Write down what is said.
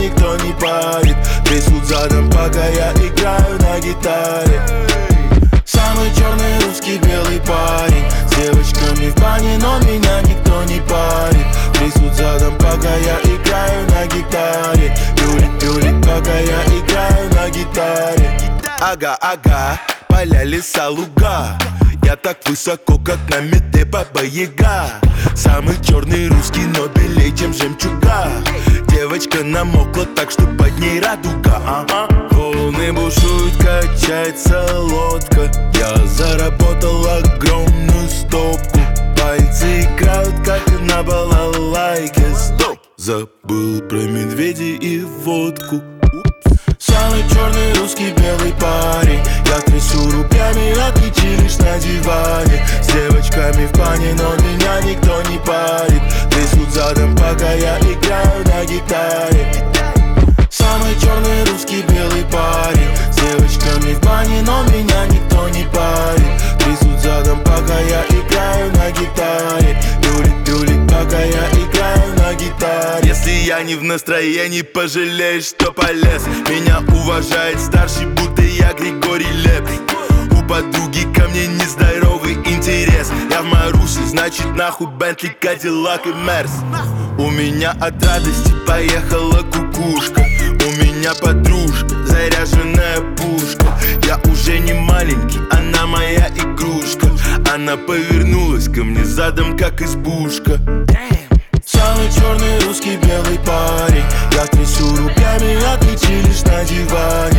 никто не парит. Трясут задом, пока я играю на гитаре. Самый черный русский белый парень, с девочками в бане, но меня никто не парит. Трясут задом, пока я играю на гитаре. Юлик, пока я играю на гитаре. Ага, поля, леса, луга. Я так высоко, как на мете Баба-Яга. Самый черный русский, но белее, чем жемчуга. Девочка намокла так, что под ней радуга. Волны бушуют, качается лодка. Я заработал огромную стопку. Пальцы играют, как на балалайке. Стоп! Забыл про медведей и водку. Самый черный русский белый парень. Я трясу руками, отключи лишь на диване. С девочками в бане, но меня никто не парит. Трясут задом, пока я играю на гитаре. Самый черный русский белый парень, с девочками в бане, но меня никто не парит. Трясут задом, пока я играю на гитаре. Юлик, пока я играю на гитаре. Если я не в настроении, пожалеешь, что полез. Меня уважает старший, будто я Григорий Лепс. У подруги ко мне нездоровый интерес. Я в Марусе, значит нахуй Бентли, Кадиллак и Мерс. У меня от радости поехала кукушка. У меня подружка, заряженная пушка. Я уже не маленький, она моя игрушка. Она повернулась ко мне задом, как избушка. Самый черный русский белый парень. Я трясу руками, отключи лишь на диване.